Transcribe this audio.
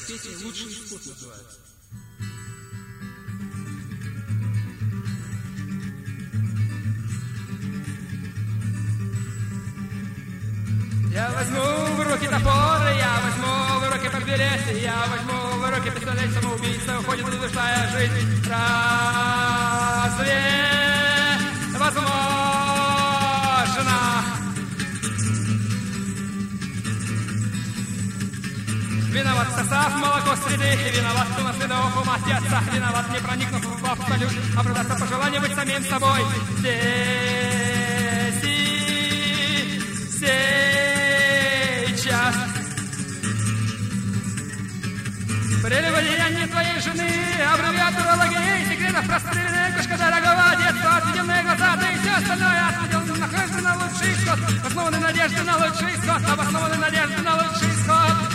Песня «Лучший исход» называется. Я возьму в руки топор, я возьму в руки подберезье, я возьму в руки пистолет, самоубийца, уходит удушная жизнь. Разве возможно? Виноват состав, молоко среды, виноват, кто наследовал ум отца, виноват, не проникнув в абсолют, оправдаться по желанию быть самим собой. Здесь и сейчас. Прелюбодеяние твоей жены, аббревиатура лагерей, секретов простреленная кошка дорогого детства, отведенные глаза, да и все остальное отведен на лучший исход, основаны надежды на лучший исход, обоснованы надежды на лучший исход.